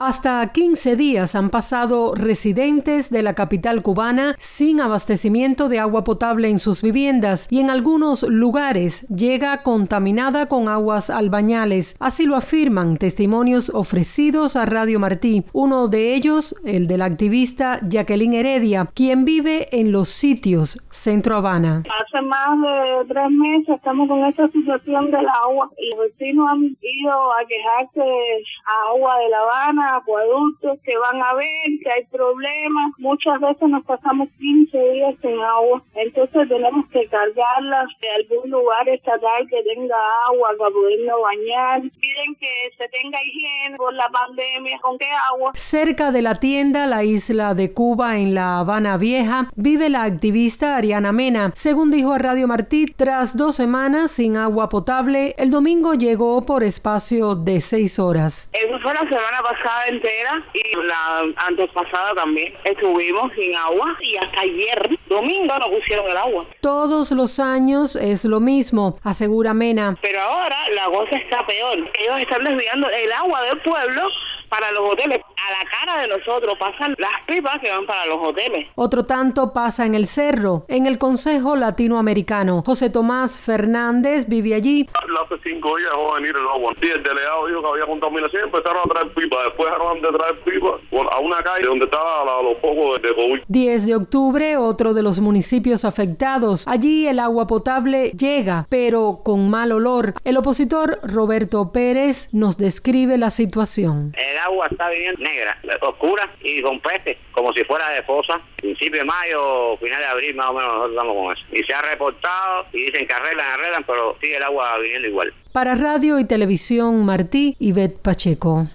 Hasta 15 días han pasado residentes de la capital cubana sin abastecimiento de agua potable en sus viviendas y en algunos lugares llega contaminada con aguas albañales. Así lo afirman testimonios ofrecidos a Radio Martí. Uno de ellos, el de la activista Jacqueline Heredia, quien vive en Los Sitios, Centro Habana. Hace más de 3 meses estamos con esta situación del agua y los vecinos han ido a quejarse a agua de La Habana, acueductos, que van a ver que hay problemas. Muchas veces nos pasamos 15 días sin agua, entonces tenemos que cargarlas de algún lugar estatal que tenga agua para podernos bañar. Piden que se tenga higiene por la pandemia. ¿Con qué agua? Cerca de la tienda La Isla de Cuba en La Habana Vieja vive la activista Ariana Mena. Según dijo a Radio Martí, tras 2 semanas sin agua potable, el domingo llegó por espacio de 6 horas. Eso fue la semana pasada entera y la antes pasada también. Estuvimos sin agua y hasta ayer, domingo, no pusieron el agua. Todos los años es lo mismo, asegura Mena. Pero ahora la cosa está peor. Ellos están desviando el agua del pueblo para los hoteles. A la cara de nosotros pasan las pipas que van para los hoteles. Otro tanto pasa en El Cerro, en el Consejo Latinoamericano. José Tomás Fernández vive allí. Hace 5 días va a venir el agua. Sí, el delegado dijo que había contaminación, empezaron a traer pipas. Después dejaron de traer pipas a una calle donde estaban los focos de COVID. 10 de octubre, otro de los municipios afectados. Allí el agua potable llega, pero con mal olor. El opositor Roberto Pérez nos describe la situación. El agua está viniendo negra, oscura y con peces, como si fuera de fosa. Principio de mayo, final de abril, más o menos, nosotros estamos con eso. Y se ha reportado y dicen que arreglan, pero sigue el agua viniendo igual. Para Radio y Televisión Martí, Ivette Pacheco.